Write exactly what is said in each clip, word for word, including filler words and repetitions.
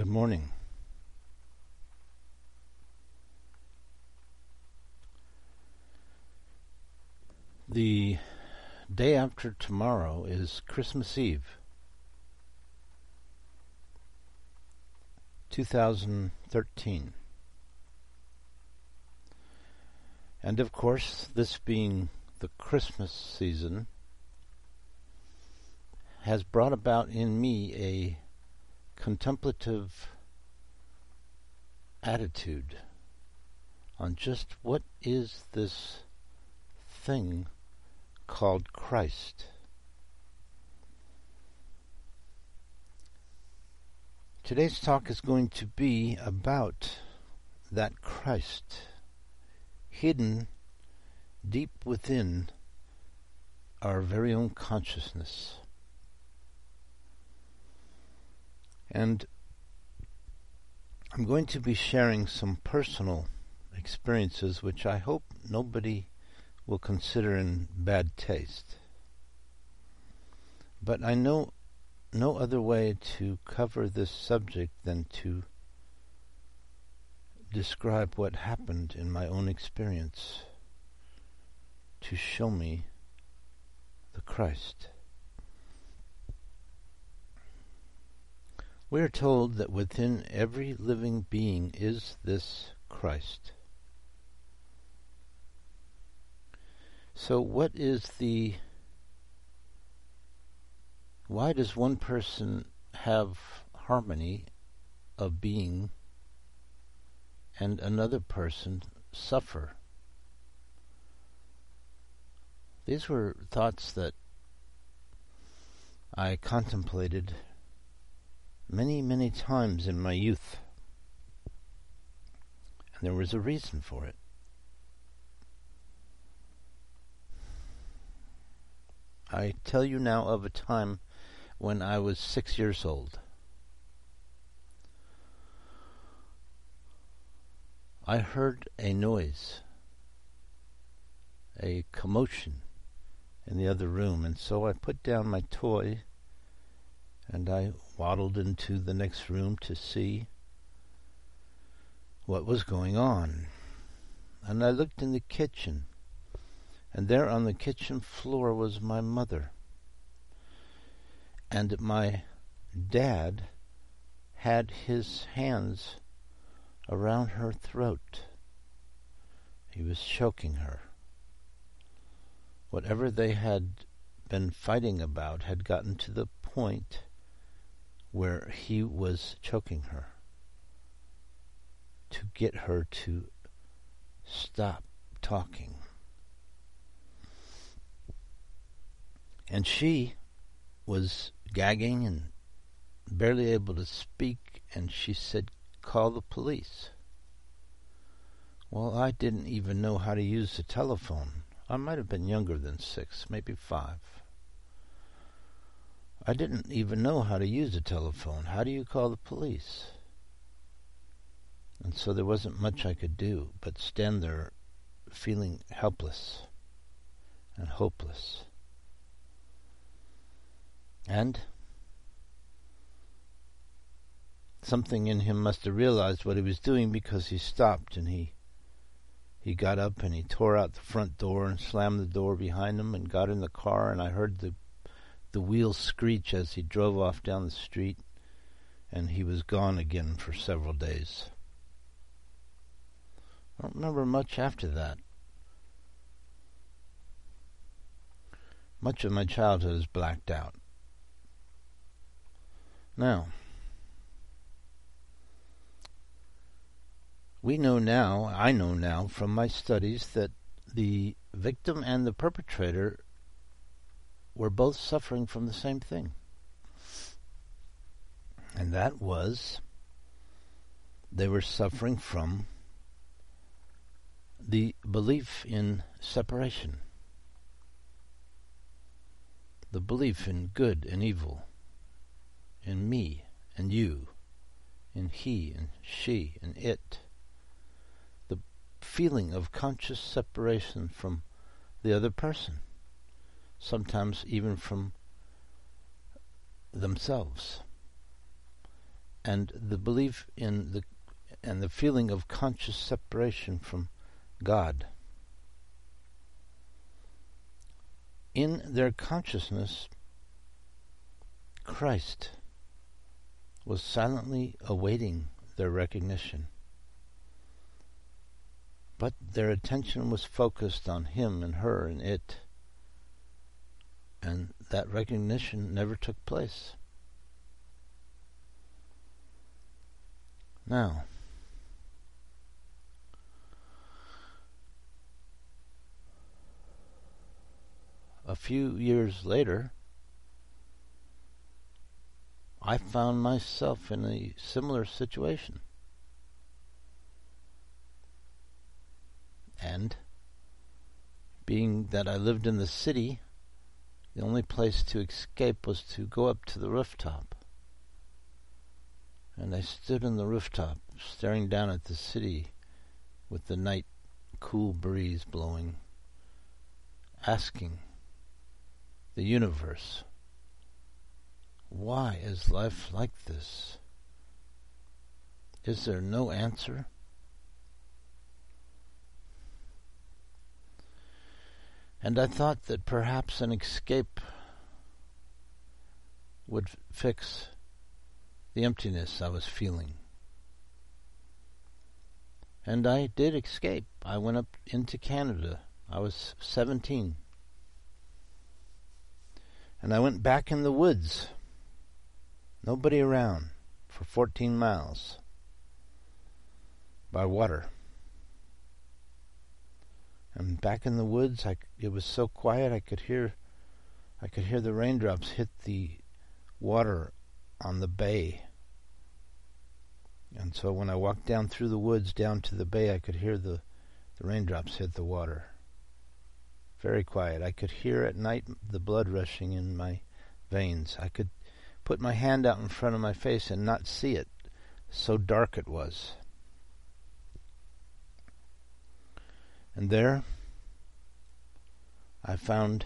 Good morning. The day after tomorrow is Christmas Eve, two thousand thirteen. And of course, this being the Christmas season, has brought about in me a contemplative attitude on just what is this thing called Christ. Today's talk is going to be about that Christ hidden deep within our very own consciousness. And I'm going to be sharing some personal experiences which I hope nobody will consider in bad taste. But I know no other way to cover this subject than to describe what happened in my own experience to show me the Christ. We are told that within every living being is this Christ. So what is the... Why does one person have harmony of being and another person suffer? These were thoughts that I contemplated many, many times in my youth. And there was a reason for it. I tell you now of a time when I was six years old. I heard a noise, a commotion in the other room, and so I put down my toy and I waddled into the next room to see what was going on. And I looked in the kitchen, and there on the kitchen floor was my mother. And my dad had his hands around her throat. He was choking her. Whatever they had been fighting about had gotten to the point where he was choking her to get her to stop talking. And she was gagging and barely able to speak, and she said, "Call the police." Well, I didn't even know how to use the telephone. I might have been younger than six, maybe five. I didn't even know how to use a telephone. How do you call the police? And so there wasn't much I could do but stand there feeling helpless and hopeless. And something in him must have realized what he was doing, because he stopped and he he got up and he tore out the front door and slammed the door behind him and got in the car, and I heard the the wheels screech as he drove off down the street, and he was gone again for several days. I don't remember much after that. Much of my childhood is blacked out. Now, we know now, I know now from my studies, that the victim and the perpetrator were both suffering from the same thing. And that was, they were suffering from the belief in separation, the belief in good and evil, in me and you, in he and she and it, the feeling of conscious separation from the other person, sometimes even from themselves. and the belief in the and the feeling of conscious separation from God. In their consciousness, Christ was silently awaiting their recognition. But their attention was focused on him and her and it, and that recognition never took place. Now, a few years later, I found myself in a similar situation. And, being that I lived in the city, the only place to escape was to go up to the rooftop. And I stood on the rooftop, staring down at the city with the night cool breeze blowing, asking the universe, why is life like this? Is there no answer? And I thought that perhaps an escape would f- fix the emptiness I was feeling. And I did escape. I went up into Canada. I was seventeen. And I went back in the woods. Nobody around for fourteen miles by water. And back in the woods, I, it was so quiet I could hear I could hear the raindrops hit the water on the bay. And so when I walked down through the woods down to the bay, I could hear the, the raindrops hit the water. Very quiet. I could hear at night the blood rushing in my veins. I could put my hand out in front of my face and not see it. So dark it was. And there, I found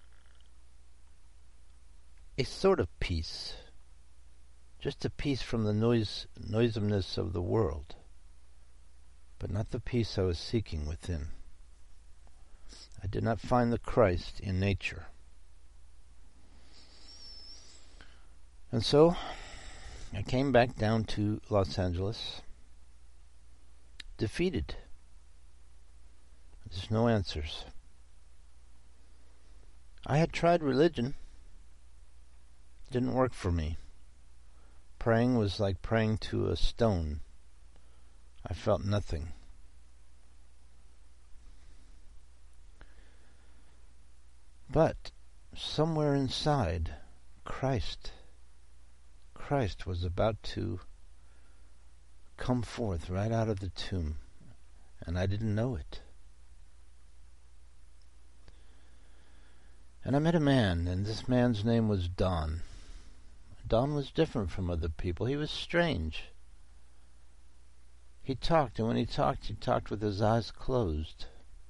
a sort of peace, just a peace from the noise, noisomeness of the world, but not the peace I was seeking within. I did not find the Christ in nature. And so, I came back down to Los Angeles, defeated. There's no answers. I had tried religion. It didn't work for me. Praying was like praying to a stone. I felt nothing. But somewhere inside, Christ, Christ was about to come forth right out of the tomb, and I didn't know it. And I met a man, and this man's name was Don. Don was different from other people. He was strange. He talked, and when he talked, he talked with his eyes closed.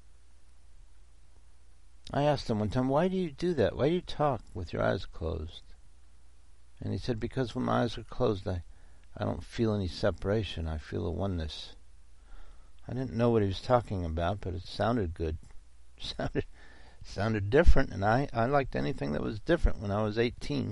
I asked him one time, why do you do that? Why do you talk with your eyes closed? And he said, because when my eyes are closed, I, I don't feel any separation. I feel a oneness. I didn't know what he was talking about, but it sounded good. It sounded... sounded different, and I, I liked anything that was different when I was eighteen.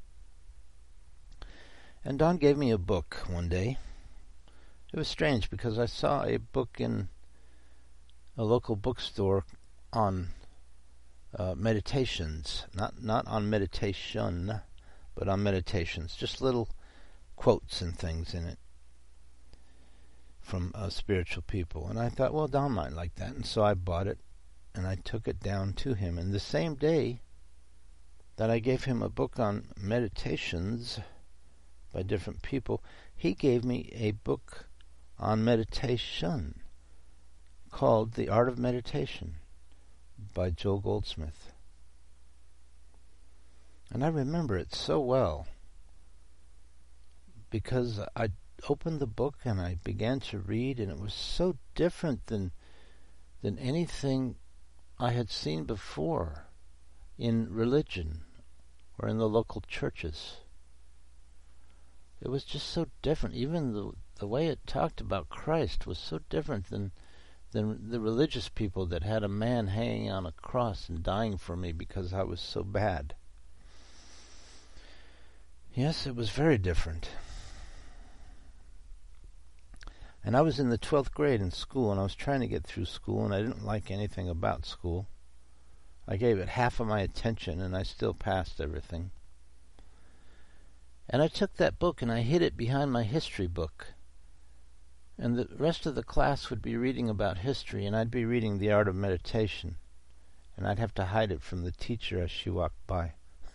And Don gave me a book one day. It was strange because I saw a book in a local bookstore on uh, meditations, not not on meditation, but on meditations, just little quotes and things in it from uh, spiritual people. And I thought, well, Don might like that, and so I bought it. And I took it down to him. And the same day that I gave him a book on meditations by different people, he gave me a book on meditation called The Art of Meditation by Joel Goldsmith. And I remember it so well because I opened the book and I began to read, and it was so different than than anything I had seen before in religion or in the local churches. it was just so different. Even the the way it talked about Christ was so different than than the religious people that had a man hanging on a cross and dying for me because I was so bad. Yes, it was very different. And I was in the twelfth grade in school, and I was trying to get through school, and I didn't like anything about school. I gave it half of my attention, and I still passed everything. And I took that book, and I hid it behind my history book. And the rest of the class would be reading about history, and I'd be reading The Art of Meditation. And I'd have to hide it from the teacher as she walked by.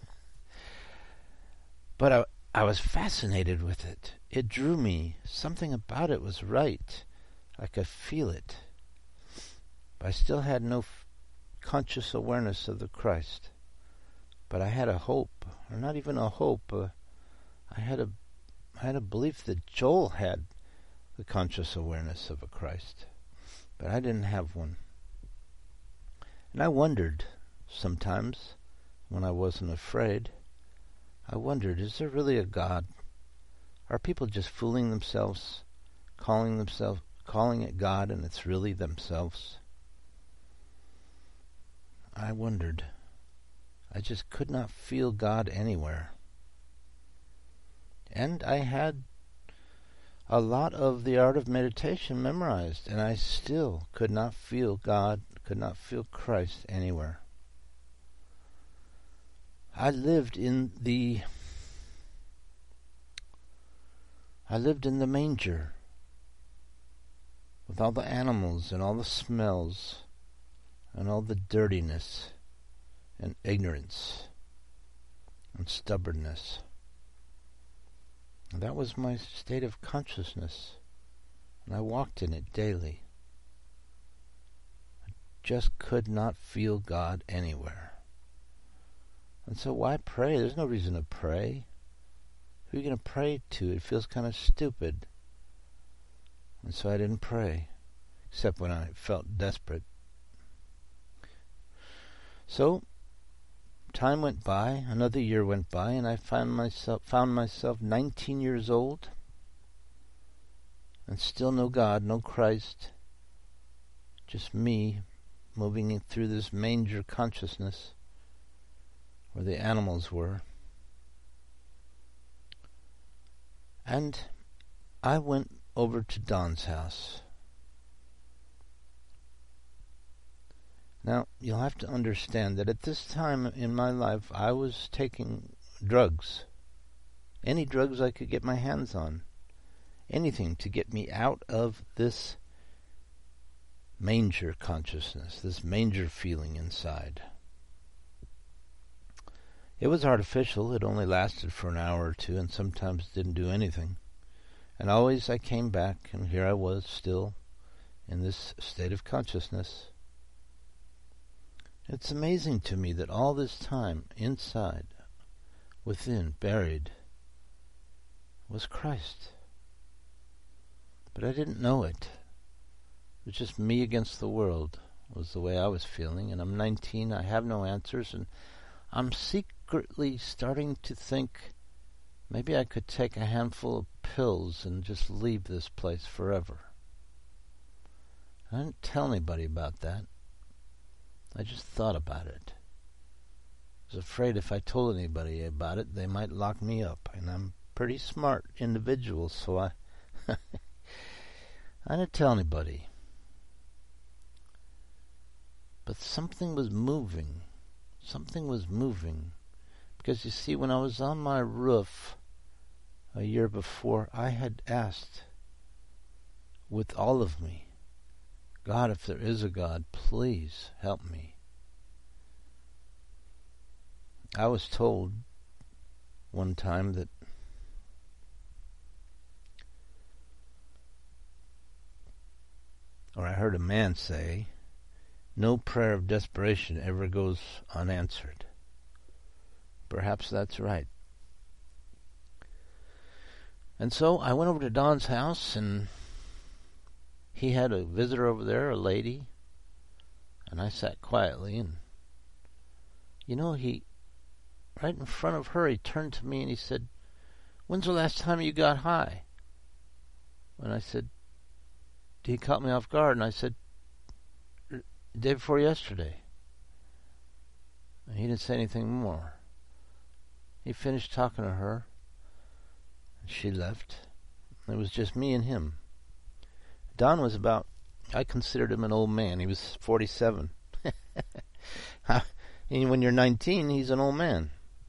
But I, I was fascinated with it. It drew me. Something about it was right. I could feel it. But I still had no f- conscious awareness of the Christ. But I had a hope, or not even a hope. Uh, I had a, I had a belief that Joel had the conscious awareness of a Christ. But I didn't have one. And I wondered sometimes, when I wasn't afraid, I wondered, is there really a God? Are people just fooling themselves, calling themselves, calling it God, and it's really themselves? I wondered. I just could not feel God anywhere. And I had a lot of The Art of Meditation memorized, and I still could not feel God, could not feel Christ anywhere. I lived in the I lived in the manger with all the animals and all the smells and all the dirtiness and ignorance and stubbornness. And that was my state of consciousness, and I walked in it daily. I just could not feel God anywhere. And so why pray? There's no reason to pray. Who are you going to pray to? It feels kind of stupid. And so I didn't pray, except when I felt desperate. So time went by, another year went by, and I found myself found myself nineteen years old, and still no God, no Christ, just me moving through this manger consciousness where the animals were. And I went over to Don's house. Now, you'll have to understand that at this time in my life, I was taking drugs. Any drugs I could get my hands on. Anything to get me out of this manger consciousness, this manger feeling inside. It was artificial. It only lasted for an hour or two and sometimes didn't do anything. And always I came back, and here I was still in this state of consciousness. It's amazing to me that all this time, inside, within, buried, was Christ. But I didn't know it. It was just me against the world, was the way I was feeling. And I'm nineteen, I have no answers, and I'm secretly starting to think maybe I could take a handful of pills and just leave this place forever. I didn't tell anybody about that. I just thought about it. I was afraid if I told anybody about it, they might lock me up. And I'm a pretty smart individual, so I I didn't tell anybody. But something was moving. Something was moving. Because you see, when I was on my roof a year before, I had asked with all of me, God, if there is a God, please help me. I was told one time that or I heard a man say, no prayer of desperation ever goes unanswered. Perhaps that's right. And so I went over to Don's house, and he had a visitor over there, a lady, and I sat quietly, and you know, he, right in front of her, he turned to me and he said, when's the last time you got high? And I said, he caught me off guard, and I said, day before yesterday. And he didn't say anything more. He finished talking to her, and she left. It was just me and him. Don was about, I considered him an old man. He was forty-seven. And when you're nineteen, he's an old man.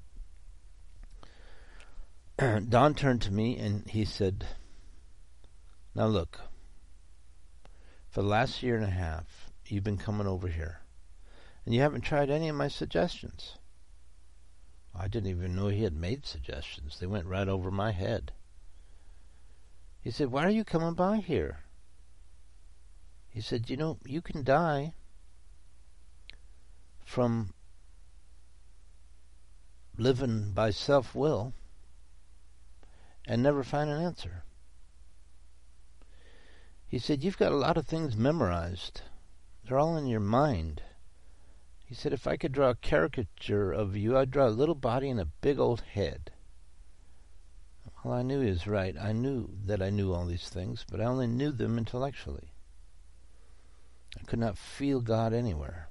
Don turned to me and he said, now look, for the last year and a half, you've been coming over here, and you haven't tried any of my suggestions. I didn't even know he had made suggestions. They went right over my head. He said, why are you coming by here? He said, you know, you can die from living by self-will and never find an answer. He said, you've got a lot of things memorized. They're all in your mind. He said, if I could draw a caricature of you, I'd draw a little body and a big old head. Well, I knew he was right. I knew that I knew all these things, but I only knew them intellectually. I could not feel God anywhere.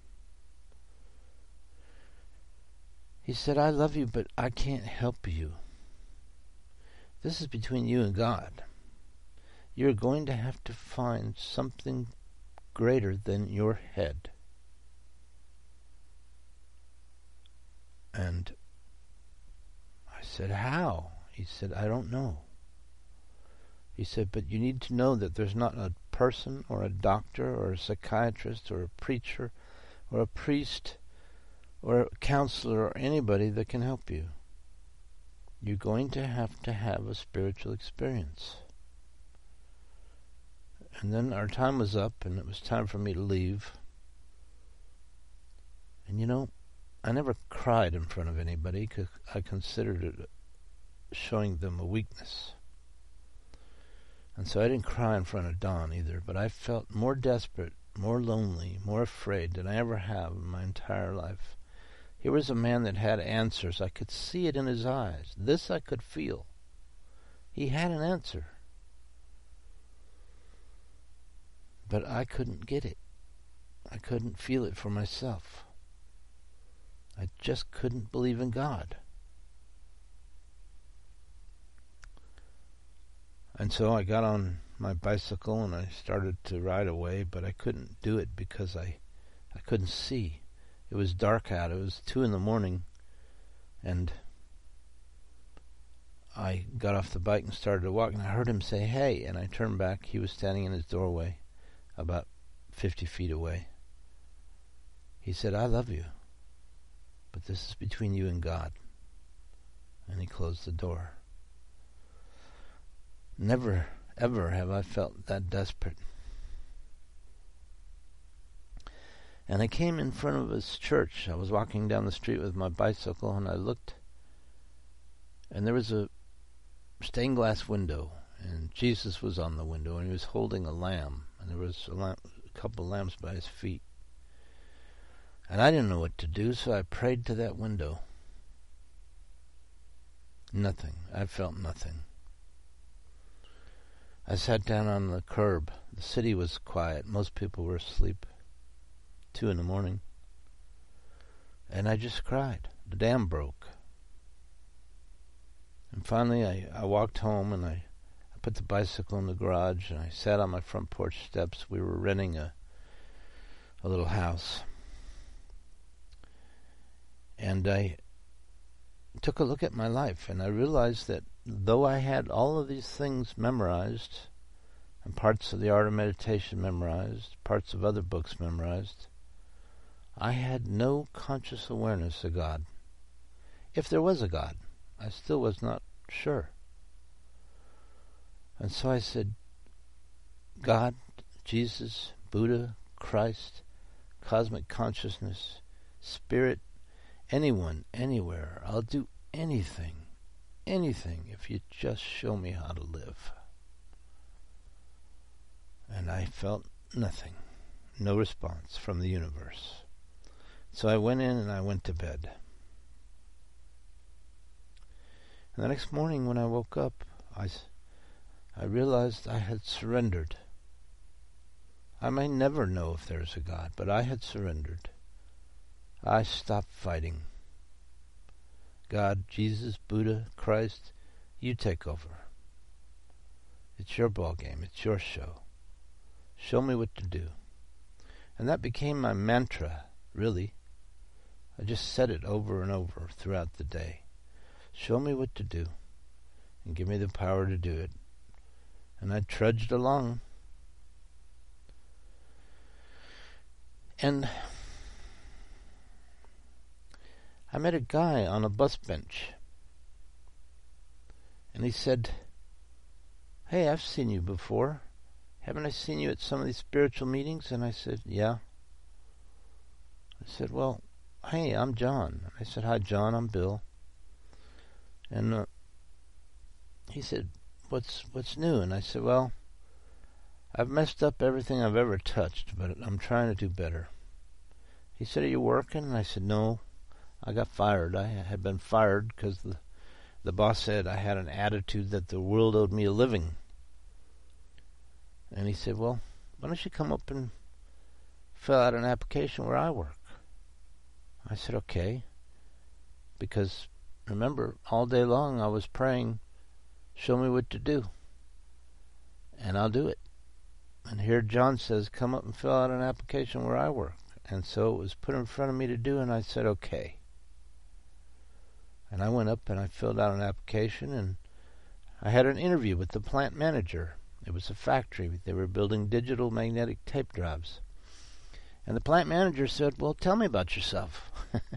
He said, I love you, but I can't help you. This is between you and God. You're going to have to find something greater than your head. And I said, how? He said, I don't know. He said, but you need to know that there's not a person or a doctor or a psychiatrist or a preacher or a priest or a counselor or anybody that can help you. You're going to have to have a spiritual experience. And then our time was up, and it was time for me to leave. And you know, I never cried in front of anybody because I considered it showing them a weakness. And so I didn't cry in front of Don either, but I felt more desperate, more lonely, more afraid than I ever have in my entire life. Here was a man that had answers. I could see it in his eyes. This I could feel. He had an answer. But I couldn't get it. I couldn't feel it for myself. I just couldn't believe in God. And so I got on my bicycle and I started to ride away, but I couldn't do it because I, I couldn't see. It was dark out. It was two in the morning, and I got off the bike and started to walk, and I heard him say, hey, and I turned back. He was standing in his doorway about fifty feet away. He said, I love you, but this is between you and God. And he closed the door. Never, ever have I felt that desperate. And I came in front of his church. I was walking down the street with my bicycle, and I looked, and there was a stained glass window, and Jesus was on the window, and he was holding a lamb, and there was a, lamb, a couple of lambs by his feet. And I didn't know what to do, so I prayed to that window. Nothing. I felt nothing. I sat down on the curb. The city was quiet. Most people were asleep. Two in the morning. And I just cried. The dam broke. And finally I, I walked home, and I, I put the bicycle in the garage, and I sat on my front porch steps. We were renting a, a little house. And I took a look at my life, and I realized that though I had all of these things memorized, and parts of the Art of Meditation memorized, parts of other books memorized, I had no conscious awareness of God. If there was a God, I still was not sure. And so I said, God, Jesus, Buddha, Christ, cosmic consciousness, spirit, anyone, anywhere, I'll do anything, anything if you just show me how to live. And I felt nothing, no response from the universe. So I went in and I went to bed. And the next morning when I woke up, I, I realized I had surrendered. I may never know if there's a God, but I had surrendered. I stopped fighting. God, Jesus, Buddha, Christ, you take over. It's your ball game. It's your show. Show me what to do. And that became my mantra, really. I just said it over and over throughout the day. Show me what to do, and give me the power to do it. And I trudged along. And I met a guy on a bus bench. And he said, "Hey, I've seen you before. Haven't I seen you at some of these spiritual meetings?" And I said, "Yeah." I said, "Well, hey, I'm John." I said, "Hi, John, I'm Bill." And uh, he said, what's what's new? And I said, "Well, I've messed up everything I've ever touched, but I'm trying to do better." He said, "Are you working?" And I said, "No, I got fired. I had been fired because the, the boss said I had an attitude that the world owed me a living." And he said, "Well, why don't you come up and fill out an application where I work?" I said, "Okay." Because, remember, all day long I was praying, show me what to do. And I'll do it. And here John says, come up and fill out an application where I work. And so it was put in front of me to do, and I said, okay. And I went up and I filled out an application, and I had an interview with the plant manager. It was a factory. They were building digital magnetic tape drives. And the plant manager said, "Well, tell me about yourself."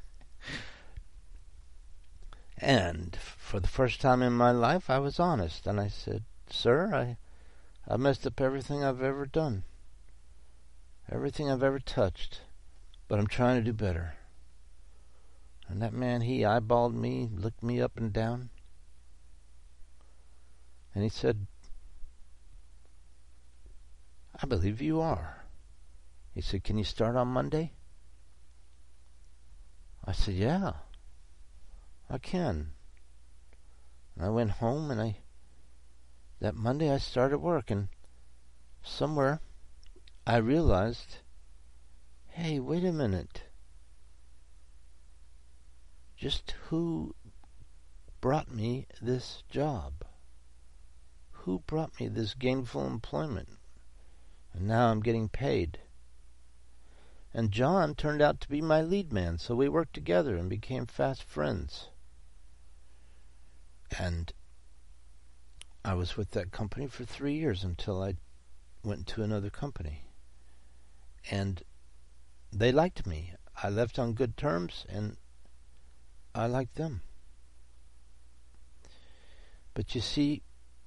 And for the first time in my life, I was honest. And I said, "Sir, I, I messed up everything I've ever done. Everything I've ever touched. But I'm trying to do better." And that man, he eyeballed me, looked me up and down. And he said, "I believe you are." He said, "Can you start on Monday?" I said, "Yeah, I can." And I went home, and I, that Monday I started work, and somewhere I realized, hey, wait a minute. Just who brought me this job? Who brought me this gainful employment? And now I'm getting paid. And John turned out to be my lead man, so we worked together and became fast friends. And I was with that company for three years until I went to another company. And they liked me. I left on good terms, and I liked them. But you see,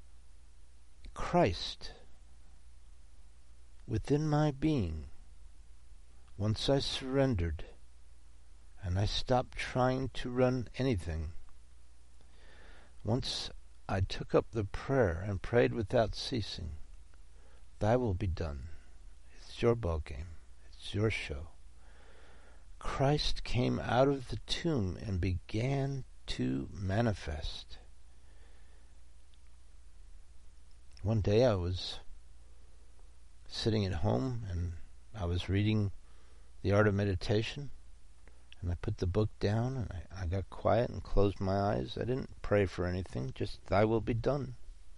Christ within my being, once I surrendered and I stopped trying to run anything, once I took up the prayer and prayed without ceasing, "Thy will be done." It's your ball game. It's your show. Christ came out of the tomb and began to manifest. One day I was sitting at home and I was reading The Art of Meditation, and I put the book down and I, I got quiet and closed my eyes. I didn't pray for anything, just "Thy will be done."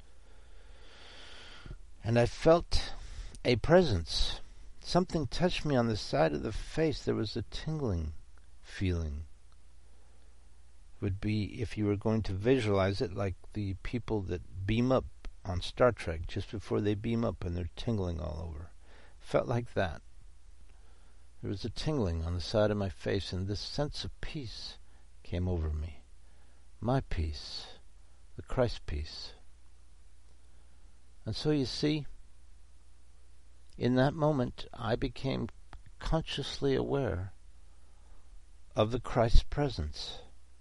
And I felt a presence. Something touched me on the side of the face. There was a tingling feeling. It would be, if you were going to visualize it, like the people that beam up on Star Trek just before they beam up and they're tingling all over. Felt like that. There was a tingling on the side of my face, and this sense of peace came over me. My peace. The Christ peace. And so you see, in that moment, I became consciously aware of the Christ presence.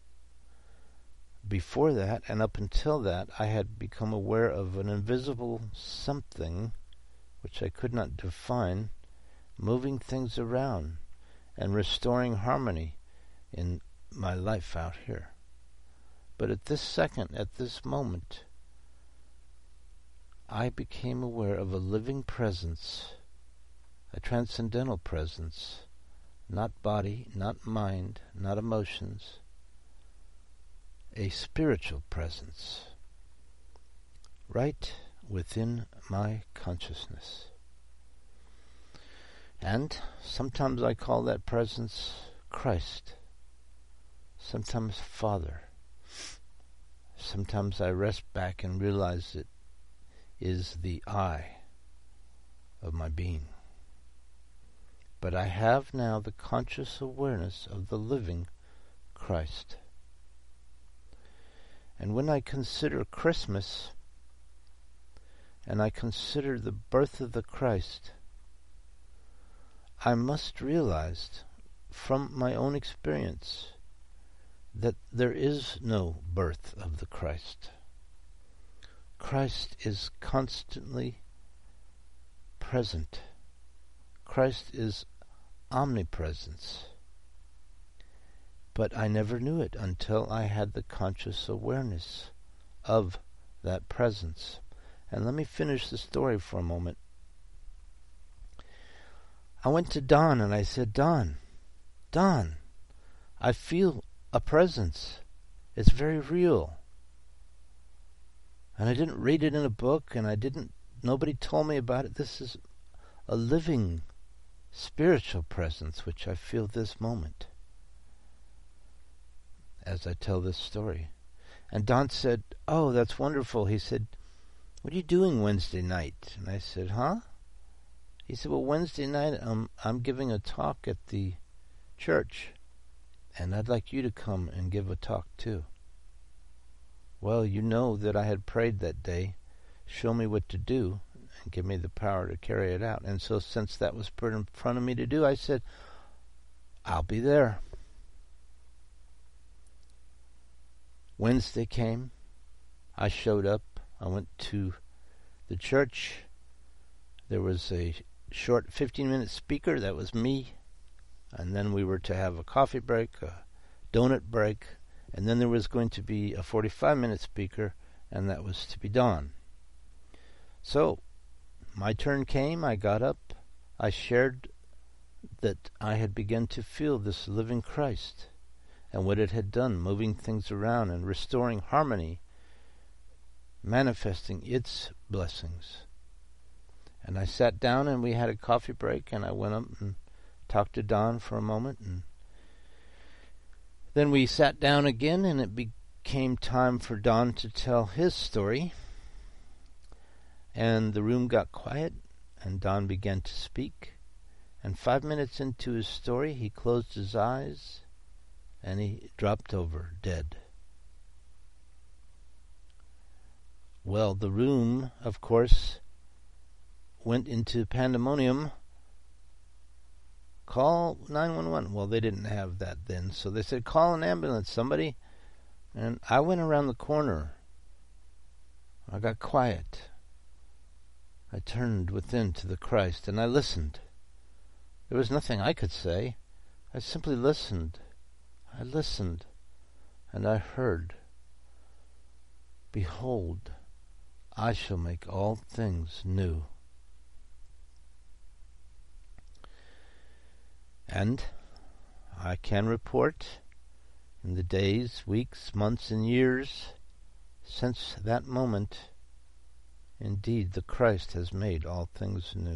Before that, and up until that, I had become aware of an invisible something, which I could not define, moving things around and restoring harmony in my life out here. But at this second, at this moment, I became aware of a living presence, a transcendental presence, not body, not mind, not emotions, a spiritual presence, right within my consciousness. And sometimes I call that presence Christ, sometimes Father. Sometimes I rest back and realize it is the I of my being. But I have now the conscious awareness of the living Christ. And when I consider Christmas, and I consider the birth of the Christ, I must realize from my own experience that there is no birth of the Christ. Christ is constantly present. Christ is omnipresence. But I never knew it until I had the conscious awareness of that presence. And let me finish the story for a moment. I went to Don and I said, Don, Don, I feel a presence. It's very real. And I didn't read it in a book, and I didn't, nobody told me about it. This is a living spiritual presence which I feel this moment as I tell this story. And Don said, oh, that's wonderful. He said, what are you doing Wednesday night? And I said, huh? He said, well, Wednesday night um, I'm giving a talk at the church, and I'd like you to come and give a talk too. Well, you know that I had prayed that day, show me what to do, and give me the power to carry it out. And so since that was put in front of me to do, I said, I'll be there. Wednesday came. I showed up. I went to the church. There was a short fifteen-minute speaker. That was me. And then we were to have a coffee break, a donut break, and then there was going to be a forty-five-minute speaker, and that was to be Don. So my turn came. I got up. I shared that I had begun to feel this living Christ and what it had done, moving things around and restoring harmony, manifesting its blessings. And I sat down and we had a coffee break, and I went up and talked to Don for a moment, and then we sat down again, and it became time for Don to tell his story. And the room got quiet, and Don began to speak. And five minutes into his story, he closed his eyes, and he dropped over dead. Well, the room, of course, went into pandemonium. Call nine one one. Well, they didn't have that then, so they said, call an ambulance, somebody. And I went around the corner. I got quiet. I turned within to the Christ, and I listened. There was nothing I could say. I simply listened. I listened, and I heard, behold, I shall make all things new. And I can report, in the days, weeks, months, and years since that moment, indeed the Christ has made all things new.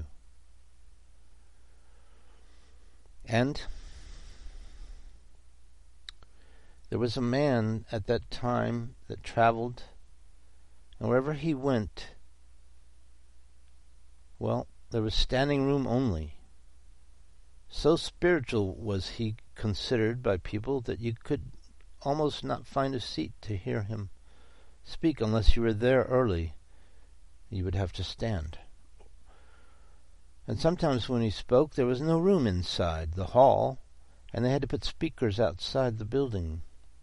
And there was a man at that time that traveled, and wherever he went, well, there was standing room only. So spiritual was he considered by people that you could almost not find a seat to hear him speak unless you were there early. You would have to stand. And sometimes when he spoke, there was no room inside the hall, and they had to put speakers outside the building.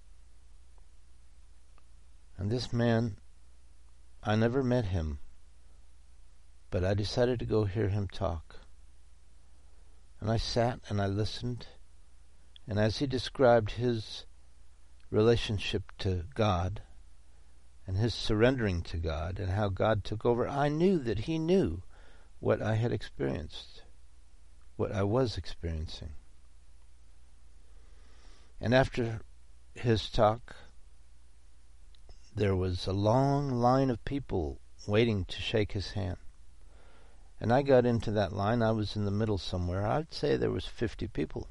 And this man, I never met him, but I decided to go hear him talk. And I sat and I listened, and as he described his relationship to God and his surrendering to God and how God took over, I knew that he knew what I had experienced, what I was experiencing. And after his talk, there was a long line of people waiting to shake his hand. And I got into that line. I was in the middle somewhere. I'd say there was fifty people.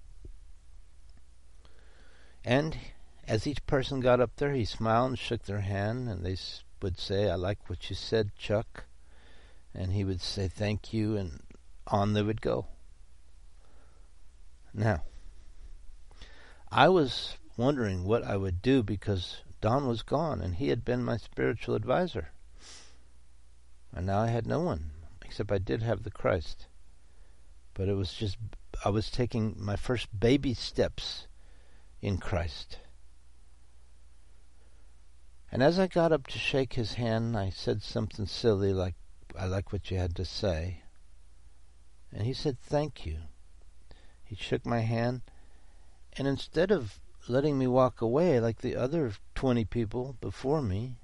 And as each person got up there, he smiled and shook their hand, and they would say, "I like what you said, Chuck." And he would say, "Thank you," and on they would go. Now, I was wondering what I would do because Don was gone, and he had been my spiritual advisor. And now I had no one, except I did have the Christ. But it was just, I was taking my first baby steps in Christ. And as I got up to shake his hand, I said something silly like, "I like what you had to say." And he said, "Thank you." He shook my hand, and instead of letting me walk away like the other twenty people before me,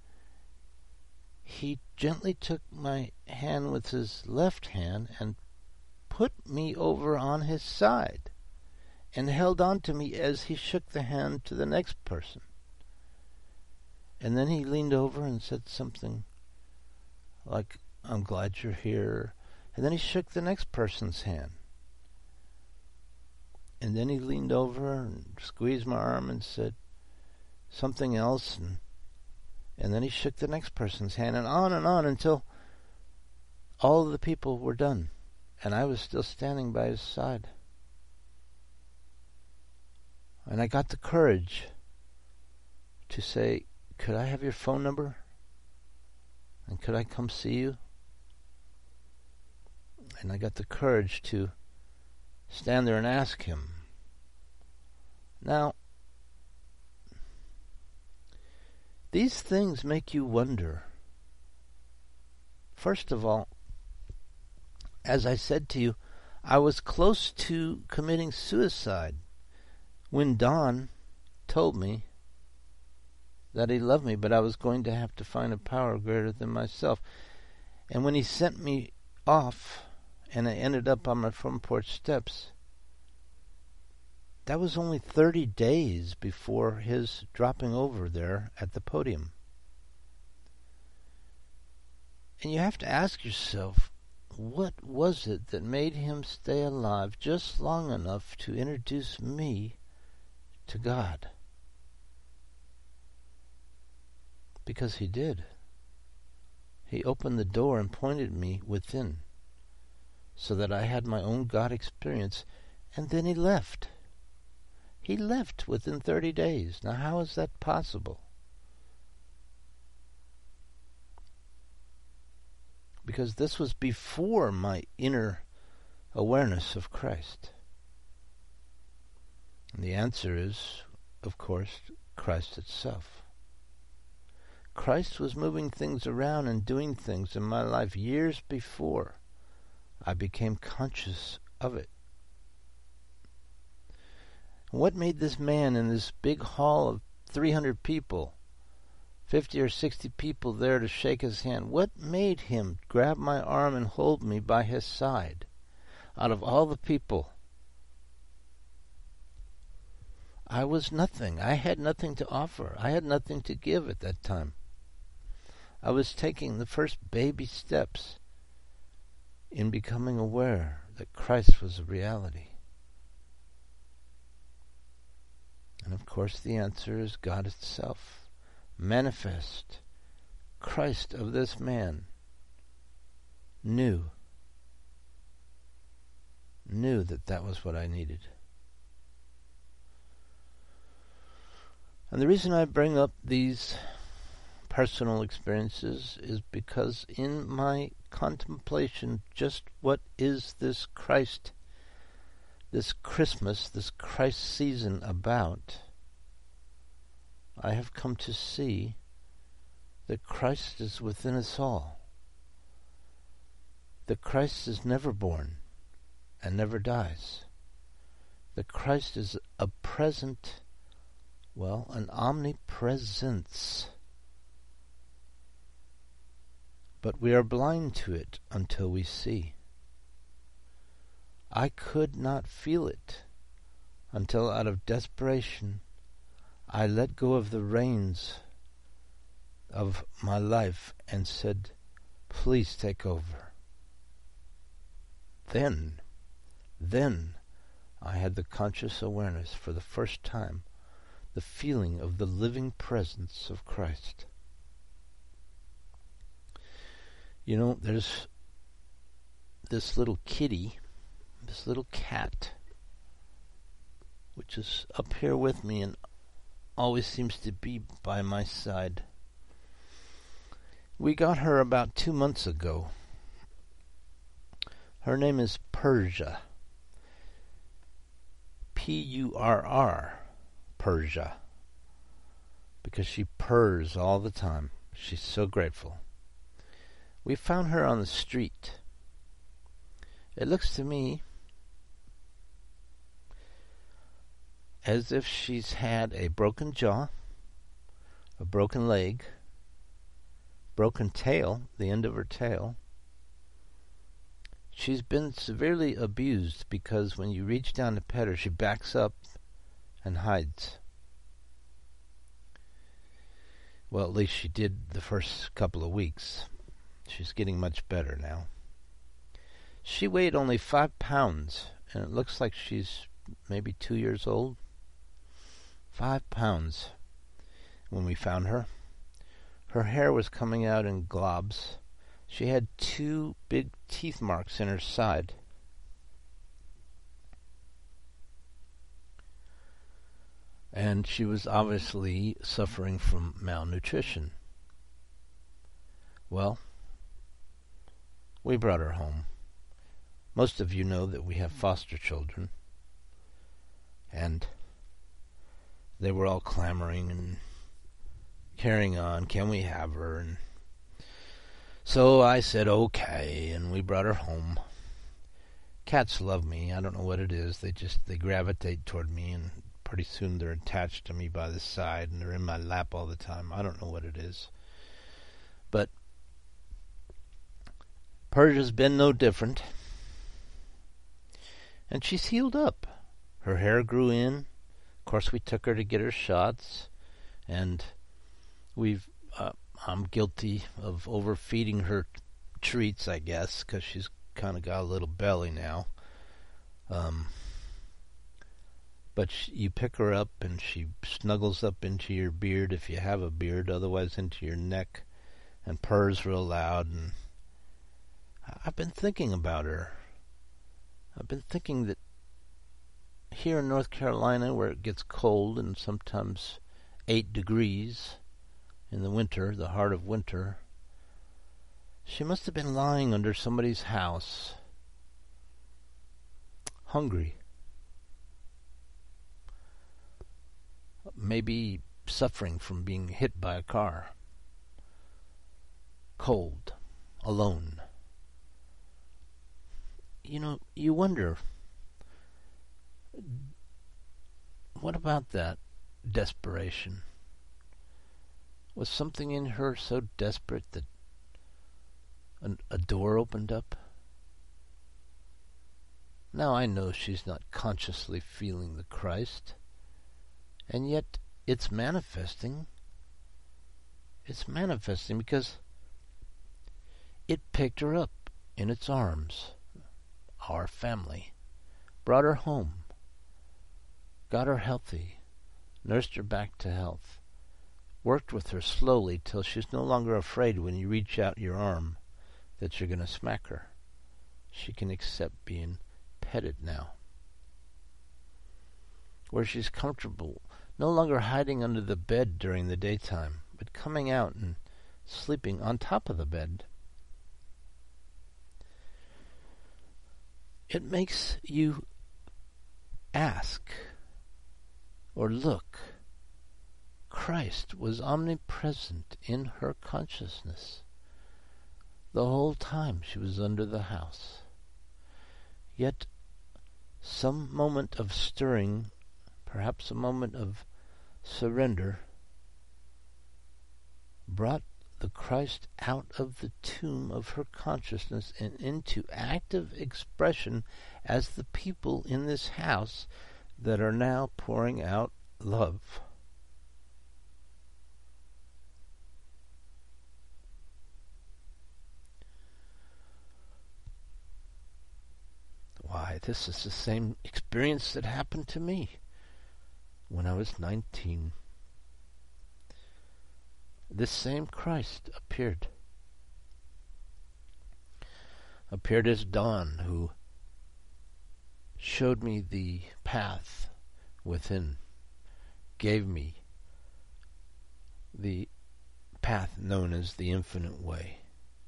he gently took my hand with his left hand and put me over on his side and held on to me as he shook the hand to the next person. And then he leaned over and said something like, "I'm glad you're here." And then he shook the next person's hand. And then he leaned over and squeezed my arm and said something else, and and then he shook the next person's hand, and on and on until all of the people were done, and I was still standing by his side. And I got the courage to say, "Could I have your phone number? And could I come see you?" And I got the courage to stand there and ask him. Now, these things make you wonder. First of all, as I said to you, I was close to committing suicide when Don told me that he loved me, but I was going to have to find a power greater than myself. And when he sent me off, and I ended up on my front porch steps, that was only thirty days before his dropping over there at the podium. And you have to ask yourself, what was it that made him stay alive just long enough to introduce me to God? Because he did. He opened the door and pointed me within, so that I had my own God experience, and then he left. He left within thirty days. Now, how is that possible? Because this was before my inner awareness of Christ. And the answer is, of course, Christ itself. Christ was moving things around and doing things in my life years before I became conscious of it. What made this man in this big hall of three hundred people, fifty or sixty people there to shake his hand, what made him grab my arm and hold me by his side out of all the people? I was nothing. I had nothing to offer. I had nothing to give at that time. I was taking the first baby steps in becoming aware that Christ was a reality. And of course the answer is God itself, manifest. Christ of this man knew, knew that that was what I needed. And the reason I bring up these personal experiences is because in my contemplation, just what is this Christ, this Christmas, this Christ season about, I have come to see that Christ is within us all. That Christ is never born and never dies. That Christ is a present Well, an omnipresence. But we are blind to it until we see. I could not feel it until out of desperation I let go of the reins of my life and said, please take over. Then, then I had the conscious awareness for the first time, the feeling of the living presence of Christ. You know, there's this little kitty, this little cat, which is up here with me and always seems to be by my side. We got her about two months ago. Her name is Persia. P U R R, Persia. Because she purrs all the time. She's so grateful. We found her on the street. It looks to me as if she's had a broken jaw, a broken leg, broken tail, the end of her tail. She's been severely abused because when you reach down to pet her, she backs up and hides. Well, at least she did the first couple of weeks. She's getting much better now. She weighed only five pounds, and it looks like she's maybe two years old. Five pounds when we found her. Her hair was coming out in globs. She had two big teeth marks in her side. And she was obviously suffering from malnutrition. Well, we brought her home. Most of you know that we have foster children. And they were all clamoring and carrying on, can we have her? And so I said, okay, and we brought her home. Cats love me. I don't know what it is. They just, they gravitate toward me, and pretty soon they're attached to me by the side, and they're in my lap all the time. I don't know what it is. But Persia's been no different. And she's healed up. Her hair grew in. Of course, we took her to get her shots, and we've uh, I'm guilty of overfeeding her treats, I guess, because she's kind of got a little belly now. Um, but she, you pick her up, and she snuggles up into your beard if you have a beard, otherwise into your neck, and purrs real loud. And I've been thinking about her. I've been thinking that here in North Carolina, where it gets cold and sometimes eight degrees in the winter, the heart of winter, she must have been lying under somebody's house, hungry, maybe suffering from being hit by a car, cold, alone. You know, you wonder, what about that desperation? Was something in her so desperate that an, a door opened up? Now I know she's not consciously feeling the Christ, and yet it's manifesting. It's manifesting because it picked her up in its arms, our family, brought her home, got her healthy, nursed her back to health, worked with her slowly till she's no longer afraid when you reach out your arm that you're going to smack her. She can accept being petted now. Where she's comfortable, no longer hiding under the bed during the daytime, but coming out and sleeping on top of the bed. It makes you ask or look. Christ was omnipresent in her consciousness the whole time she was under the house. Yet some moment of stirring, perhaps a moment of surrender brought the Christ out of the tomb of her consciousness and into active expression as the people in this house that are now pouring out love. Why, this is the same experience that happened to me when I was nineteen. This same Christ appeared. Appeared as dawn, who showed me the path within, gave me the path known as the infinite way.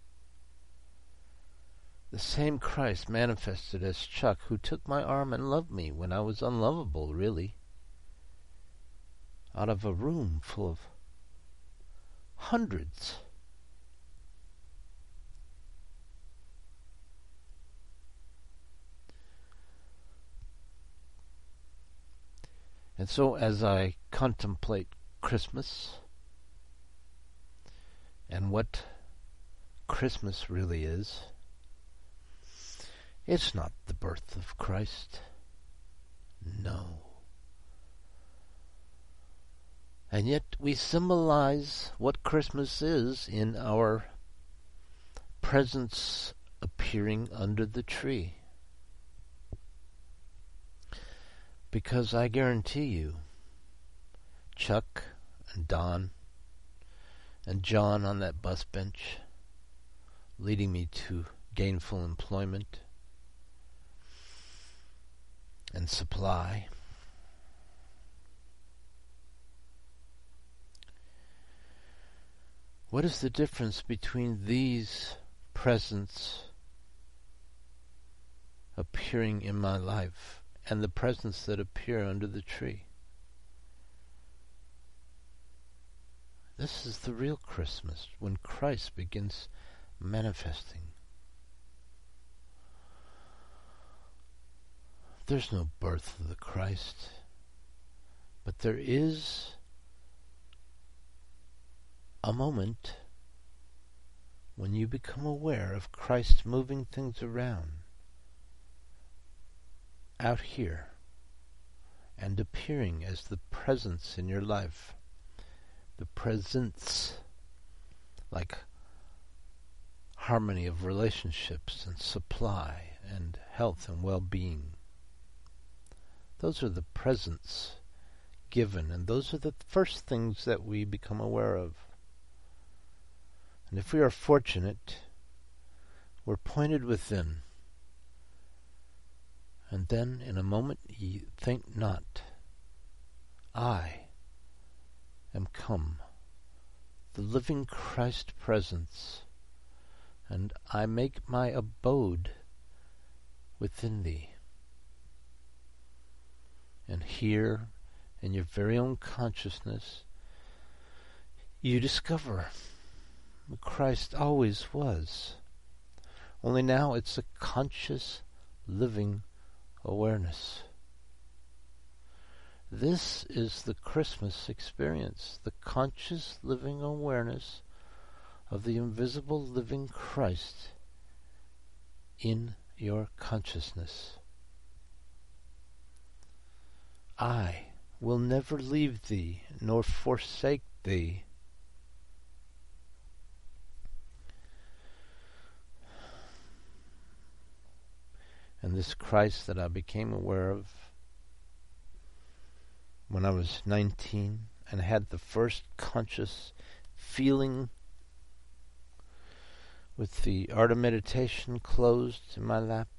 The same Christ manifested as Chuck, who took my arm and loved me when I was unlovable, really, out of a room full of hundreds. And so as I contemplate Christmas and what Christmas really is, it's not the birth of Christ. No. And yet we symbolize what Christmas is in our presence appearing under the tree. Because I guarantee you, Chuck and Don and John on that bus bench, leading me to gainful employment and supply, what is the difference between these presents appearing in my life and the presents that appear under the tree? This is the real Christmas, when Christ begins manifesting. There's no birth of the Christ, but there is a moment when you become aware of Christ moving things around out here and appearing as the presence in your life. The presence, like harmony of relationships and supply and health and well-being. Those are the presents given, and those are the first things that we become aware of. And if we are fortunate, we're pointed within. And then in a moment ye think not, I am come, the living Christ presence, and I make my abode within thee. And here, in your very own consciousness, you discover what Christ always was. Only now it's a conscious, living awareness. This is the Christmas experience, the conscious, living awareness of the invisible, living Christ in your consciousness. I will never leave thee, nor forsake thee. And this Christ that I became aware of when I was nineteen and had the first conscious feeling with the art of meditation closed in my lap,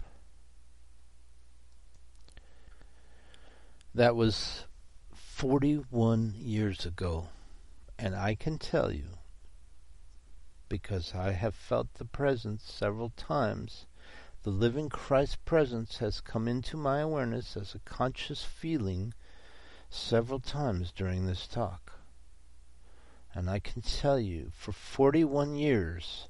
that was forty-one years ago. And I can tell you, because I have felt the presence several times, the living Christ presence has come into my awareness as a conscious feeling several times during this talk. And I can tell you, for forty-one years,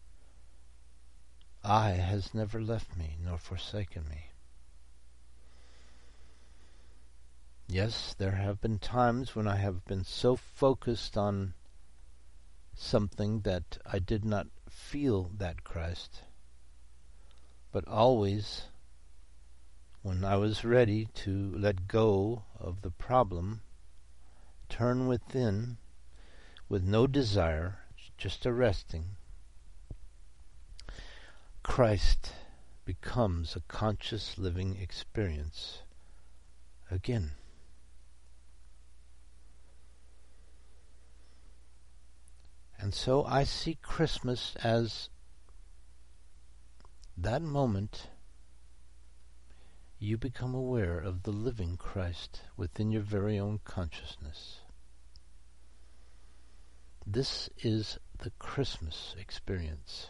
I has never left me nor forsaken me. Yes, there have been times when I have been so focused on something that I did not feel that Christ. But always, when I was ready to let go of the problem, turn within with no desire, just a resting, Christ becomes a conscious living experience again. And so I see Christmas as that moment you become aware of the living Christ within your very own consciousness. This is the Christmas experience.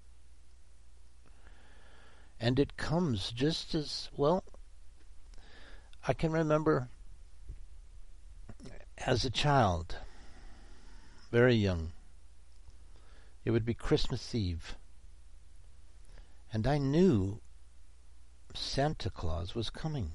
And it comes just as, well, I can remember as a child, very young, it would be Christmas Eve, and I knew Santa Claus was coming.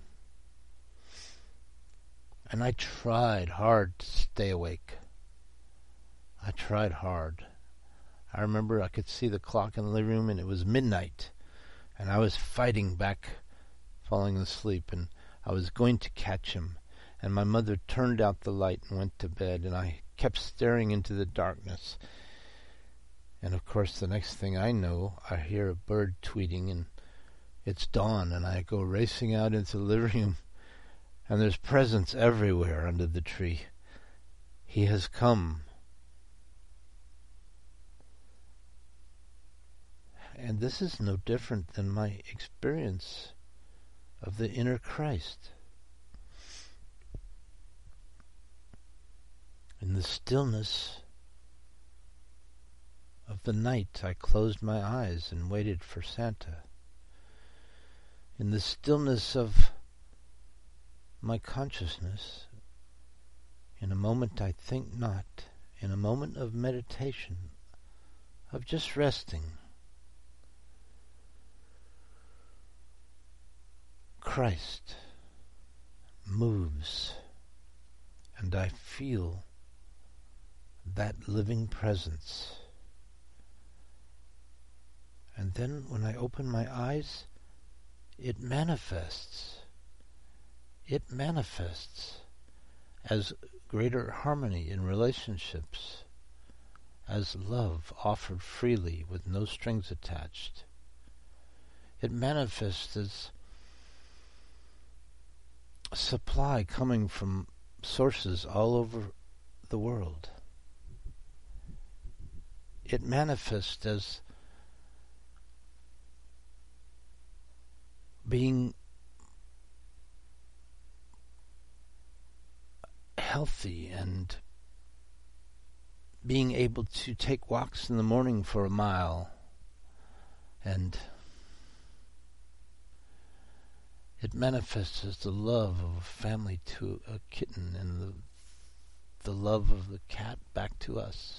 And I tried hard to stay awake. I tried hard. I remember I could see the clock in the living room and it was midnight. And I was fighting back, falling asleep, and I was going to catch him. And my mother turned out the light and went to bed, and I kept staring into the darkness. And of course the next thing I know, I hear a bird tweeting, and it's dawn, and I go racing out into the living room, and there's presents everywhere under the tree. He has come. And this is no different than my experience of the inner Christ. In the stillness of the night, I closed my eyes and waited for Santa. In the stillness of my consciousness, in a moment I think not, in a moment of meditation, of just resting, Christ moves, and I feel that living presence. And then when I open my eyes, it manifests. It manifests as greater harmony in relationships, as love offered freely with no strings attached. It manifests as supply coming from sources all over the world. It manifests as being healthy and being able to take walks in the morning for a mile, and it manifests as the love of a family to a kitten and the, the love of the cat back to us.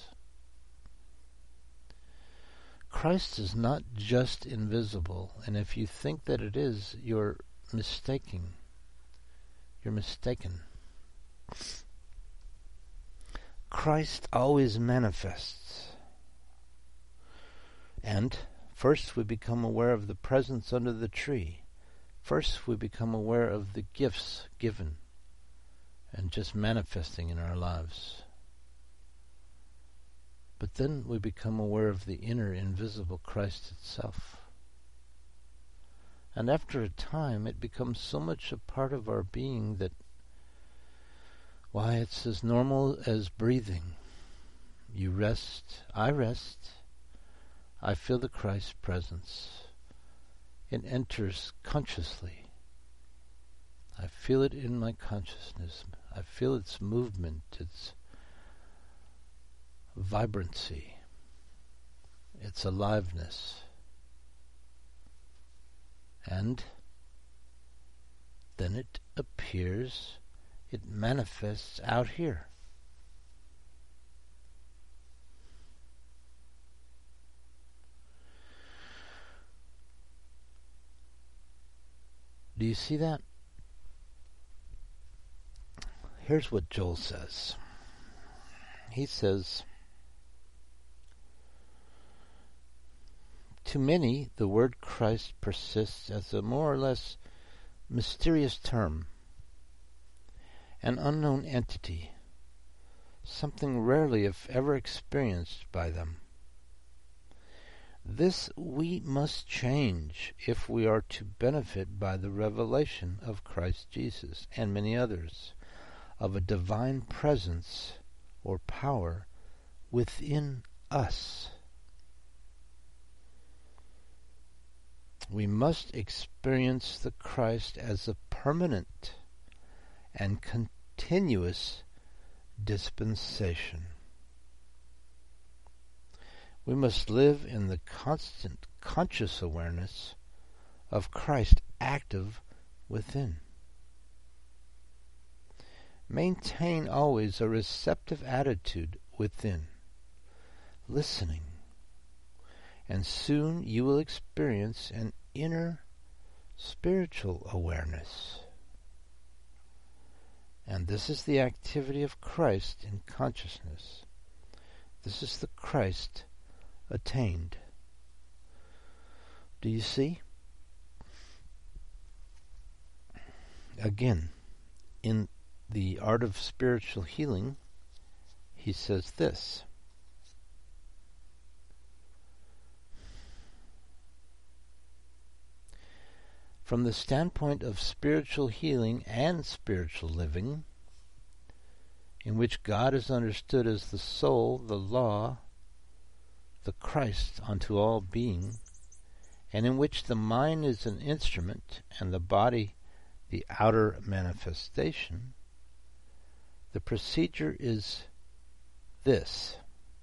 Christ is not just invisible, and if you think that it is, you're mistaking. You're mistaken. Christ always manifests. And first we become aware of the presence under the tree. First we become aware of the gifts given and just manifesting in our lives. But then we become aware of the inner invisible Christ itself. And after a time it becomes so much a part of our being that, why, it's as normal as breathing. You rest, I rest, I feel the Christ presence. It enters consciously. I feel it in my consciousness. I feel its movement, its vibrancy, its aliveness. And then it appears, it manifests out here. Do you see that? Here's what Joel says. He says, to many, the word Christ persists as a more or less mysterious term, an unknown entity, something rarely if ever experienced by them. This we must change if we are to benefit by the revelation of Christ Jesus and many others, of a divine presence or power within us. We must experience the Christ as a permanent and continuous dispensation. We must live in the constant conscious awareness of Christ active within. Maintain always a receptive attitude within, listening, and soon you will experience an inner spiritual awareness. And this is the activity of Christ in consciousness. This is the Christ attained. Do you see? Again, in The Art of Spiritual Healing, he says this. From the standpoint of spiritual healing and spiritual living, in which God is understood as the soul, the law, the Christ unto all being, and in which the mind is an instrument and the body the outer manifestation, the procedure is this.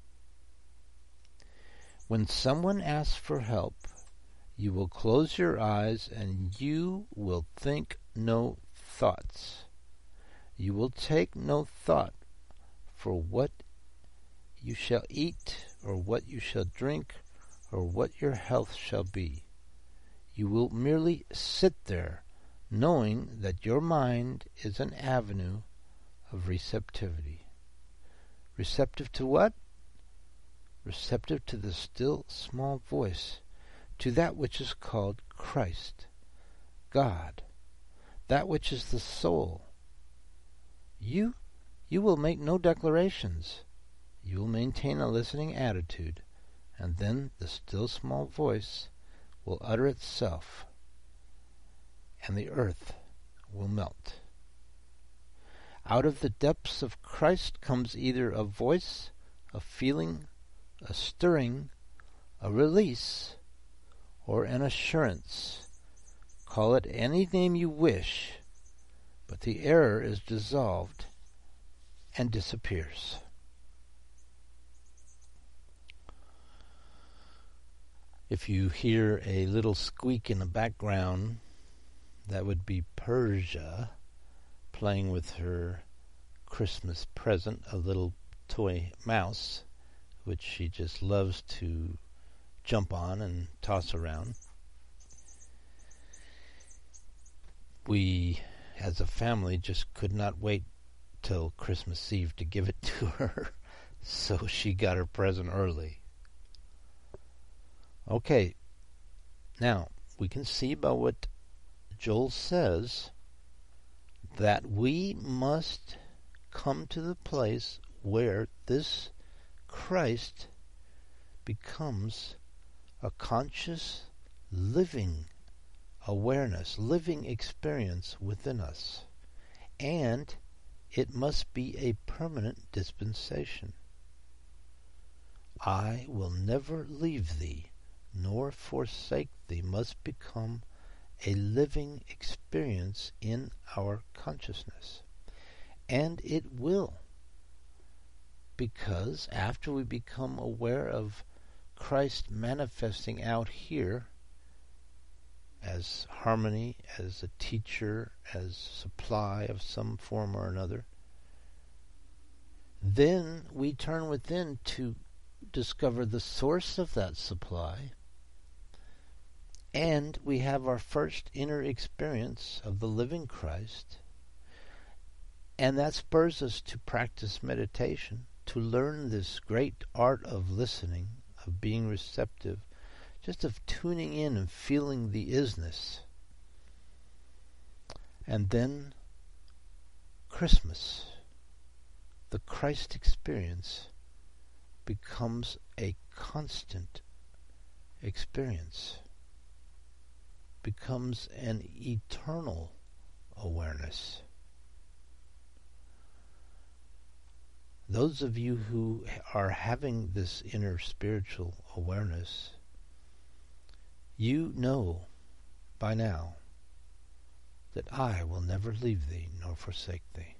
When someone asks for help, you will close your eyes and you will think no thoughts. You will take no thought for what you shall eat, or what you shall drink, or what your health shall be. You will merely sit there, knowing that your mind is an avenue of receptivity. Receptive to what? Receptive to the still small voice, to that which is called Christ, God, that which is the soul. You, you will make no declarations. You will maintain a listening attitude, and then the still small voice will utter itself, and the earth will melt. Out of the depths of Christ comes either a voice, a feeling, a stirring, a release, or an assurance. Call it any name you wish, but the error is dissolved and disappears. If you hear a little squeak in the background, that would be Persia playing with her Christmas present, a little toy mouse, which she just loves to jump on and toss around. We, as a family, just could not wait till Christmas Eve to give it to her, so she got her present early. Okay, now we can see by what Joel says that we must come to the place where this Christ becomes a conscious, living awareness, living experience within us. And it must be a permanent dispensation. I will never leave thee, nor forsake thee must become a living experience in our consciousness. And it will, because after we become aware of Christ manifesting out here as harmony, as a teacher, as supply of some form or another, then we turn within to discover the source of that supply, and we have our first inner experience of the living Christ. And that spurs us to practice meditation, to learn this great art of listening, of being receptive, just of tuning in and feeling the isness. And then Christmas, the Christ experience, becomes a constant experience, becomes an eternal awareness. Those of you who are having this inner spiritual awareness, you know by now that I will never leave thee nor forsake thee.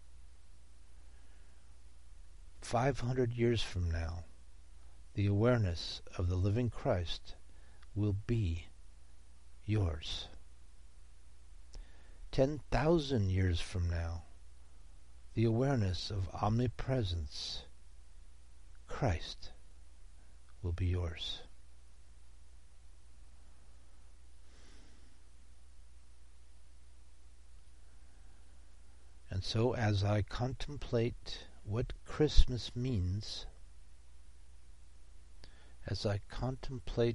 Five hundred years from now, the awareness of the living Christ will be yours. Ten thousand years from now, the awareness of omnipresence, Christ, will be yours. And so as I contemplate what Christmas means, as I contemplate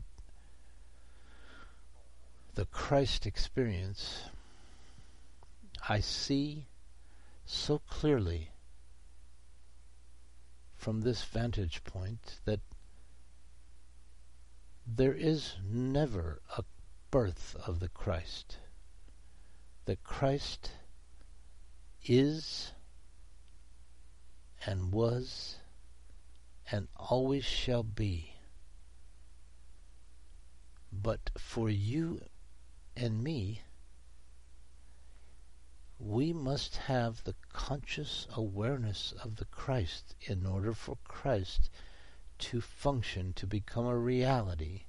the Christ experience, I see so clearly from this vantage point that there is never a birth of the Christ. That Christ is and was and always shall be. But for you and me, we must have the conscious awareness of the Christ in order for Christ to function, to become a reality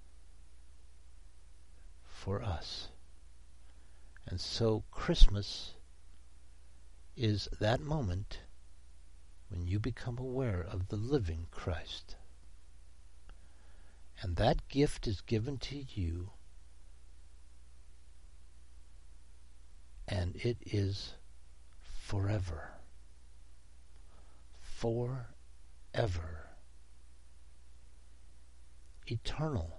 for us. And so Christmas is that moment when you become aware of the living Christ. And that gift is given to you, and it is forever. Forever. Eternal.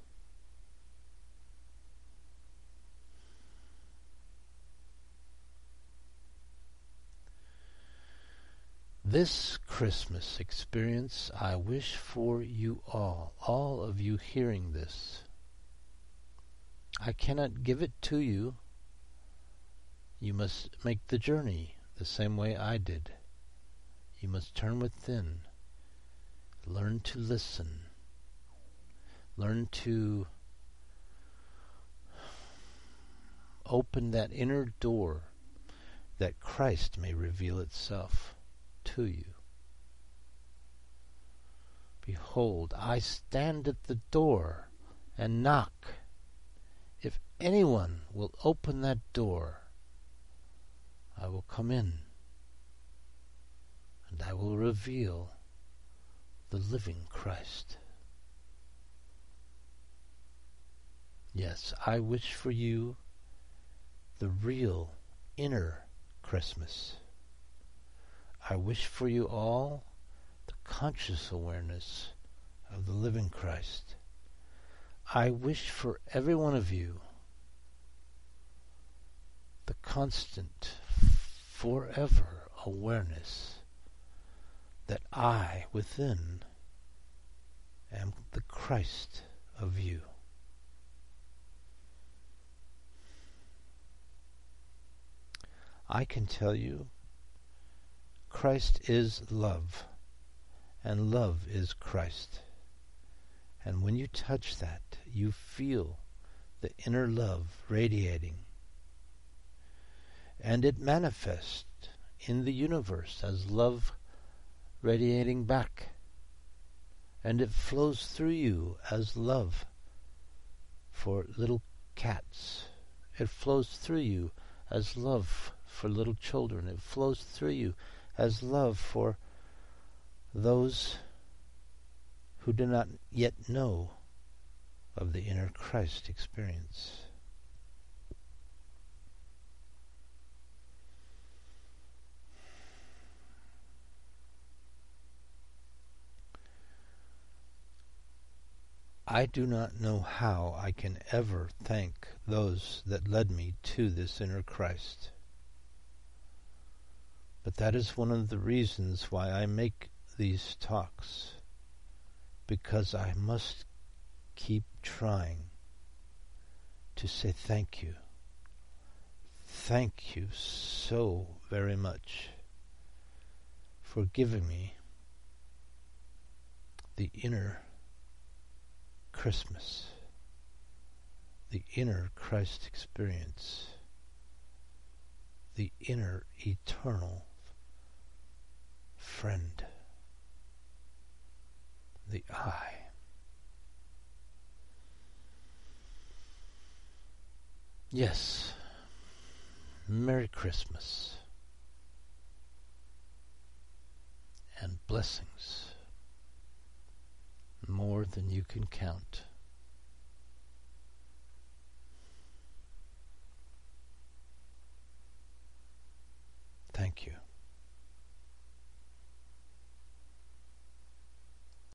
This Christmas experience I wish for you all, all of you hearing this. I cannot give it to you. You must make the journey the same way I did. You must turn within, learn to listen, learn to open that inner door that Christ may reveal itself to you. Behold, I stand at the door and knock. If anyone will open that door, I will come in, and I will reveal the living Christ. Yes, I wish for you the real inner Christmas. I wish for you all the conscious awareness of the living Christ. I wish for every one of you the constant, forever awareness that I within am the Christ of you. I can tell you Christ is love, and love is Christ. And when you touch that, you feel the inner love radiating. And it manifests in the universe as love radiating back. And it flows through you as love for little cats. It flows through you as love for little children. It flows through you as love for those who do not yet know of the inner Christ experience. I do not know how I can ever thank those that led me to this inner Christ. But that is one of the reasons why I make these talks, because I must keep trying to say thank you. Thank you so very much for giving me the inner Christmas, the inner Christ experience, the inner eternal friend, the I. Yes, Merry Christmas and blessings more than you can count. Thank you.